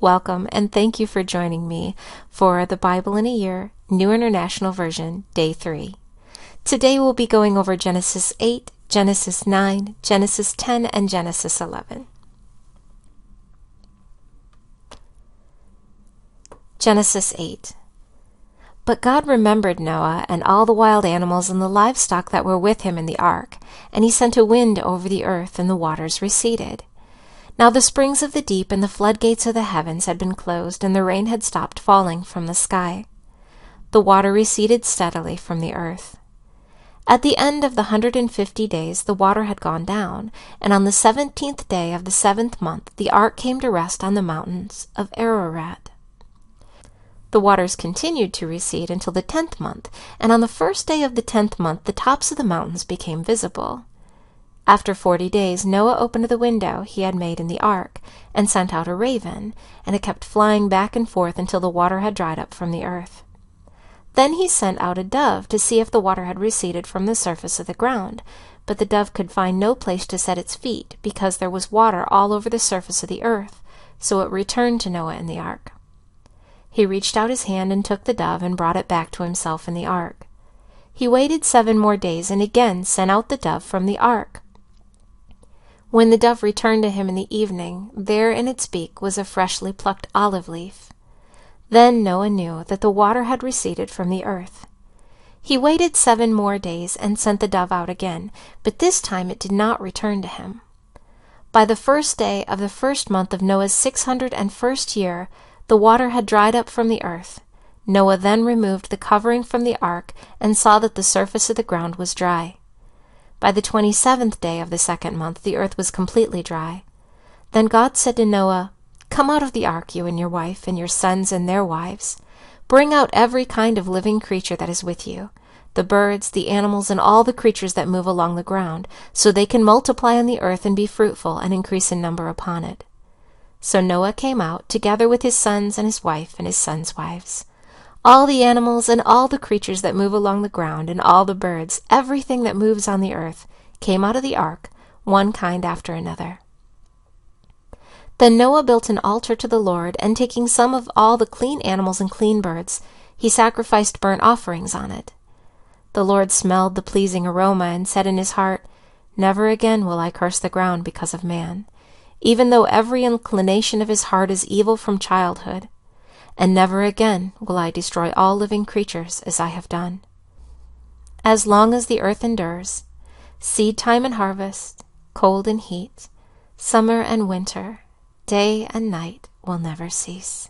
welcome, and thank you for joining me for the Bible in a Year, New International Version, Day 3. Today we'll be going over Genesis 8, Genesis 9, Genesis 10, and Genesis 11. Genesis 8. But God remembered Noah and all the wild animals and the livestock that were with him in the ark, and he sent a wind over the earth, and the waters receded. Now the springs of the deep and the floodgates of the heavens had been closed, and the rain had stopped falling from the sky. The water receded steadily from the earth. At the end of the 150 days the water had gone down, and on the 17th day of the 7th month the ark came to rest on the mountains of Ararat. The waters continued to recede until the 10th month, and on the first day of the 10th month the tops of the mountains became visible. After 40 days Noah opened the window he had made in the ark, and sent out a raven, and it kept flying back and forth until the water had dried up from the earth. Then he sent out a dove to see if the water had receded from the surface of the ground, but the dove could find no place to set its feet, because there was water all over the surface of the earth, so it returned to Noah in the ark. He reached out his hand and took the dove and brought it back to himself in the ark. He waited 7 more days and again sent out the dove from the ark. When the dove returned to him in the evening, there in its beak was a freshly plucked olive leaf. Then Noah knew that the water had receded from the earth. He waited 7 more days and sent the dove out again, but this time it did not return to him. By the 1st day of the 1st month of Noah's 601st year, the water had dried up from the earth. Noah then removed the covering from the ark and saw that the surface of the ground was dry. By the 27th day of the 2nd month the earth was completely dry. Then God said to Noah, "Come out of the ark, you and your wife, and your sons and their wives. Bring out every kind of living creature that is with you, the birds, the animals, and all the creatures that move along the ground, so they can multiply on the earth and be fruitful and increase in number upon it." So Noah came out, together with his sons and his wife and his sons' wives. All the animals and all the creatures that move along the ground and all the birds, everything that moves on the earth, came out of the ark, one kind after another. Then Noah built an altar to the Lord, and taking some of all the clean animals and clean birds, he sacrificed burnt offerings on it. The Lord smelled the pleasing aroma and said in his heart, "Never again will I curse the ground because of man, even though every inclination of his heart is evil from childhood. And never again will I destroy all living creatures as I have done. As long as the earth endures, seed time and harvest, cold and heat, summer and winter, day and night will never cease."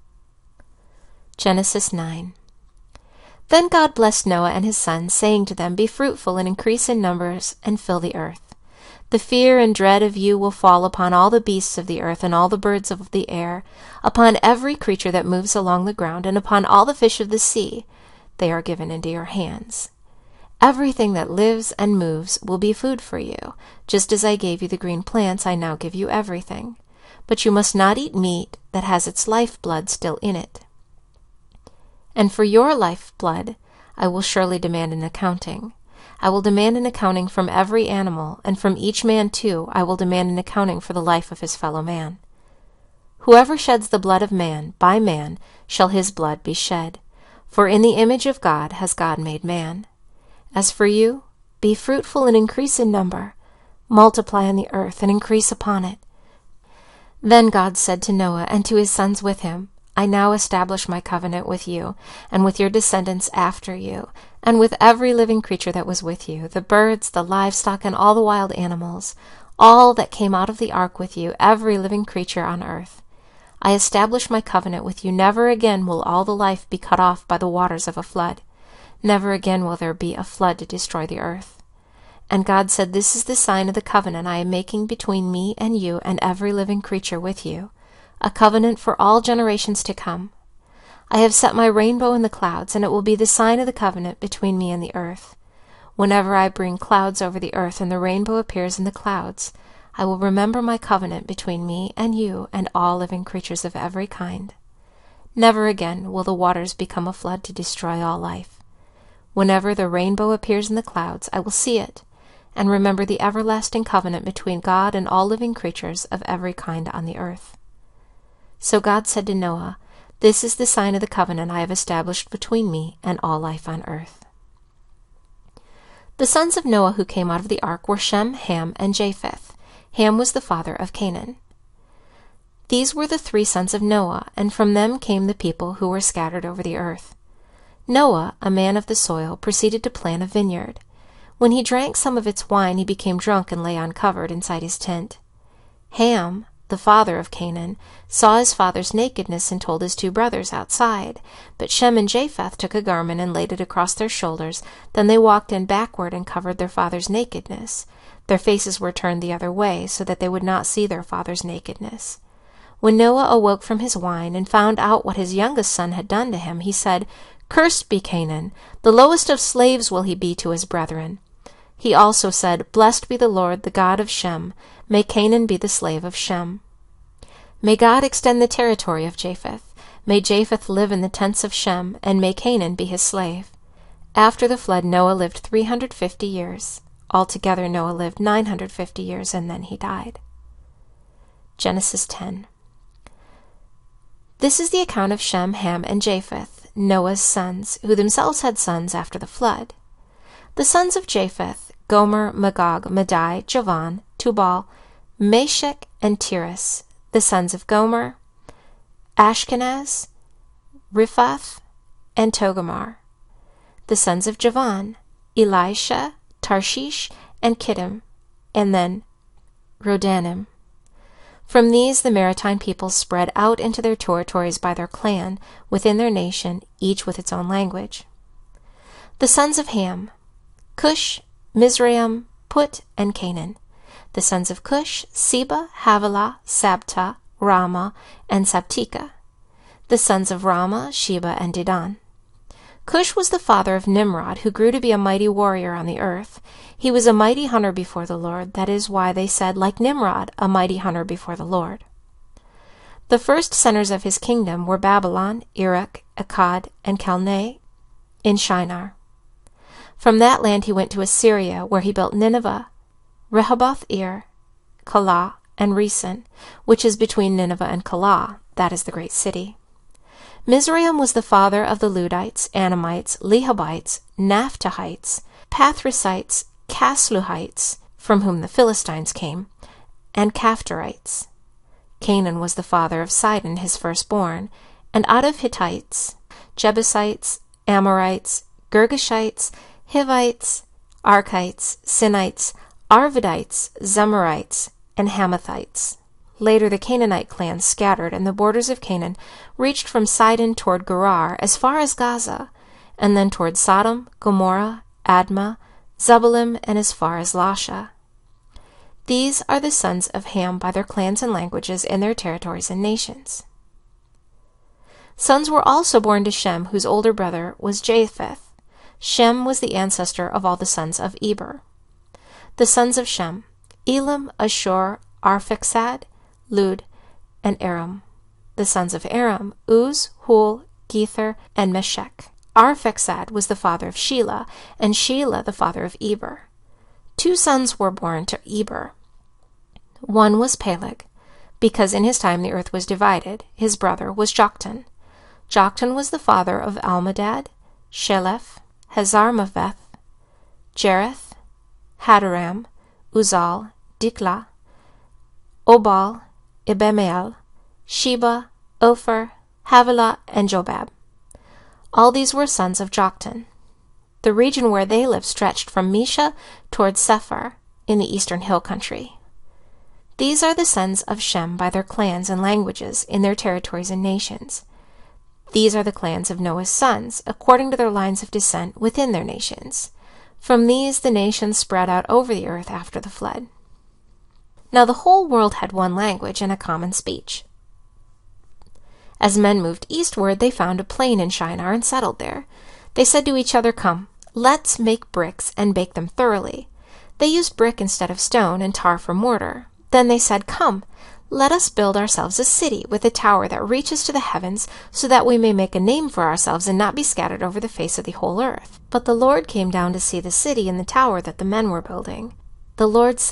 Genesis 9. Then God blessed Noah and his sons, saying to them, "Be fruitful and increase in numbers, and fill the earth. The fear and dread of you will fall upon all the beasts of the earth and all the birds of the air, upon every creature that moves along the ground, and upon all the fish of the sea. They are given into your hands. Everything that lives and moves will be food for you. Just as I gave you the green plants, I now give you everything. But you must not eat meat that has its lifeblood still in it. And for your lifeblood I will surely demand an accounting. I will demand an accounting from every animal, and from each man too I will demand an accounting for the life of his fellow man. Whoever sheds the blood of man, by man shall his blood be shed. For in the image of God has God made man. As for you, be fruitful and increase in number. Multiply on the earth and increase upon it." Then God said to Noah and to his sons with him, "I now establish my covenant with you, and with your descendants after you, and with every living creature that was with you, the birds, the livestock, and all the wild animals, all that came out of the ark with you, every living creature on earth. I establish my covenant with you. Never again will all the life be cut off by the waters of a flood. Never again will there be a flood to destroy the earth." And God said, "This is the sign of the covenant I am making between me and you and every living creature with you, a covenant for all generations to come. I have set my rainbow in the clouds, and it will be the sign of the covenant between me and the earth. Whenever I bring clouds over the earth and the rainbow appears in the clouds, I will remember my covenant between me and you and all living creatures of every kind. Never again will the waters become a flood to destroy all life. Whenever the rainbow appears in the clouds, I will see it, and remember the everlasting covenant between God and all living creatures of every kind on the earth." So God said to Noah, "This is the sign of the covenant I have established between me and all life on earth." The sons of Noah who came out of the ark were Shem, Ham, and Japheth. Ham was the father of Canaan. These were the 3 sons of Noah, and from them came the people who were scattered over the earth. Noah, a man of the soil, proceeded to plant a vineyard. When he drank some of its wine, he became drunk and lay uncovered inside his tent. Ham, the father of Canaan, saw his father's nakedness and told his 2 brothers outside. But Shem and Japheth took a garment and laid it across their shoulders. Then they walked in backward and covered their father's nakedness. Their faces were turned the other way, so that they would not see their father's nakedness. When Noah awoke from his wine and found out what his youngest son had done to him, he said, "Cursed be Canaan! The lowest of slaves will he be to his brethren." He also said, "Blessed be the Lord, the God of Shem. May Canaan be the slave of Shem." May God extend the territory of Japheth. May Japheth live in the tents of Shem, and may Canaan be his slave. After the flood, Noah lived 350 years. Altogether, Noah lived 950 years, and then he died. Genesis 10. This is the account of Shem, Ham, and Japheth, Noah's sons, who themselves had sons after the flood. The sons of Japheth: Gomer, Magog, Madai, Javan, Tubal, Meshech, and Tiras. The sons of Gomer: Ashkenaz, Riphath, and Togarmah. The sons of Javan: Elisha, Tarshish, and Kittim, and then Rodanim. From these the maritime peoples spread out into their territories by their clan, within their nation, each with its own language. The sons of Ham: Cush, Mizraim, Put, and Canaan. The sons of Cush: Seba, Havilah, Sabta, Rama, and Sabtika. The sons of Rama: Sheba and Dedan. Cush was the father of Nimrod, who grew to be a mighty warrior on the earth. He was a mighty hunter before the Lord. That is why they said, like Nimrod, a mighty hunter before the Lord. The first centers of his kingdom were Babylon, Erech, Akkad, and Calneh in Shinar. From that land he went to Assyria, where he built Nineveh, Rehoboth-ir, Calah, and Resen, which is between Nineveh and Calah. That is the great city. Mizraim was the father of the Ludites, Anamites, Lehabites, Naphtuhites, Pathrusites, Casluhites, from whom the Philistines came, and Caphtorites. Canaan was the father of Sidon, his firstborn, and out of Hittites, Jebusites, Amorites, Girgashites, Hivites, Archites, Sinites, Arvadites, Zemarites, and Hamathites. Later the Canaanite clans scattered, and the borders of Canaan reached from Sidon toward Gerar as far as Gaza, and then toward Sodom, Gomorrah, Admah, Zebulun, and as far as Lasha. These are the sons of Ham by their clans and languages in their territories and nations. Sons were also born to Shem, whose older brother was Japheth. Shem was the ancestor of all the sons of Eber. The sons of Shem: Elam, Ashur, Arphaxad, Lud, and Aram. The sons of Aram: Uz, Hul, Gether, and Meshech. Arphaxad was the father of Shelah, and Shelah the father of Eber. 2 sons were born to Eber. One was Peleg, because in his time the earth was divided. His brother was Joktan. Joktan was the father of Almadad, Sheleph, Hazarmaveth, Jereth, Hadoram, Uzal, Diklah, Obal, Ibemael, Sheba, Ophir, Havilah, and Jobab. All these were sons of Joktan. The region where they lived stretched from Mesha toward Sephar in the eastern hill country. These are the sons of Shem by their clans and languages in their territories and nations. These are the clans of Noah's sons, according to their lines of descent within their nations. From these the nations spread out over the earth after the flood. Now the whole world had one language and a common speech. As men moved eastward, they found a plain in Shinar and settled there. They said to each other, "Come, let's make bricks and bake them thoroughly." They used brick instead of stone and tar for mortar. Then they said, "Come, let us build ourselves a city with a tower that reaches to the heavens, so that we may make a name for ourselves and not be scattered over the face of the whole earth." But the Lord came down to see the city and the tower that the men were building. The Lord said,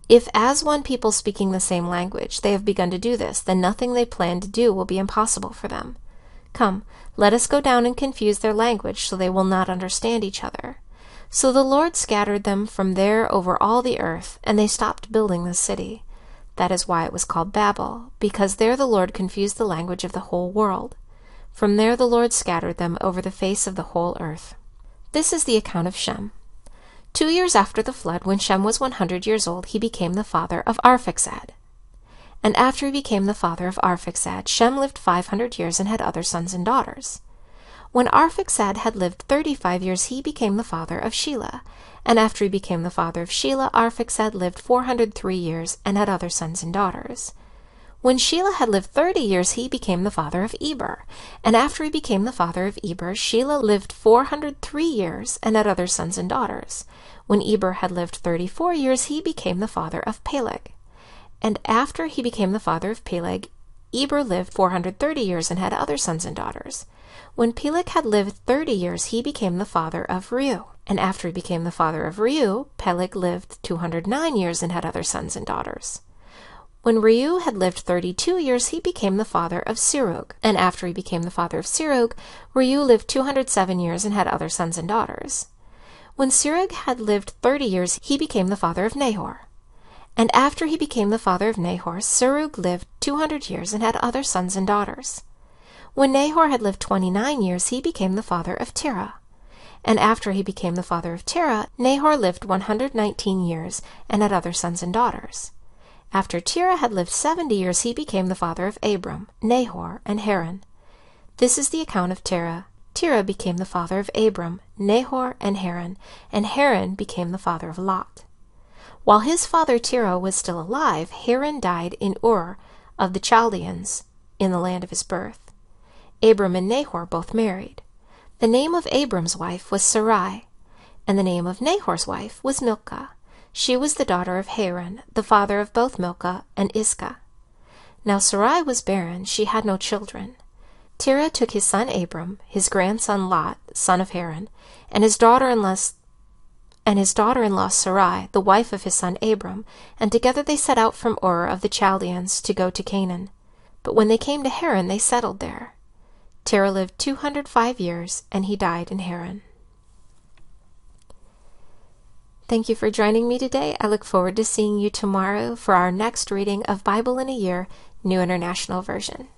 If as one people speaking the same language they have begun to do this, then nothing they plan to do will be impossible for them. Come, let us go down and confuse their language, so they will not understand each other. So the Lord scattered them from there over all the earth, and they stopped building the city. That is why it was called Babel, because there the Lord confused the language of the whole world. From there the Lord scattered them over the face of the whole earth. This is the account of Shem. 2 years after the flood, when Shem was 100 years old, he became the father of Arphaxad. And after he became the father of Arphaxad, Shem lived 500 years and had other sons and daughters. When Arphaxad had lived 35 years, he became the father of Shelah. And after he became the father of Shelah, Arphaxad lived 403 years and had other sons and daughters. When Shelah had lived 30 years, he became the father of Eber. And after he became the father of Eber, Shelah lived 403 years and had other sons and daughters. When Eber had lived 34 years, he became the father of Peleg. And after he became the father of Peleg, Eber lived 430 years and had other sons and daughters. When Peleg had lived 30 years, he became the father of Reu. And after he became the father of Reu, Peleg lived 209 years and had other sons and daughters. When Reu had lived 32 years, he became the father of Serug. And after he became the father of Serug, Reu lived 207 years and had other sons and daughters. When Serug had lived 30 years, he became the father of Nahor. And after he became the father of Nahor, Serug lived 200 years and had other sons and daughters. When Nahor had lived 29 years, he became the father of Terah. And after he became the father of Terah, Nahor lived 119 years and had other sons and daughters. After Terah had lived 70 years, he became the father of Abram, Nahor, and Haran. This is the account of Terah. Terah became the father of Abram, Nahor, and Haran became the father of Lot. While his father Terah was still alive, Haran died in Ur of the Chaldeans, in the land of his birth. Abram and Nahor both married. The name of Abram's wife was Sarai, and the name of Nahor's wife was Milcah. She was the daughter of Haran, the father of both Milcah and Iscah. Now Sarai was barren, she had no children. Terah took his son Abram, his grandson Lot, son of Haran, and his daughter-in-law Sarai, the wife of his son Abram, and together they set out from Ur of the Chaldeans to go to Canaan. But when they came to Haran, they settled there. Terah lived 205 years, and he died in Haran. Thank you for joining me today. I look forward to seeing you tomorrow for our next reading of Bible in a Year, New International Version.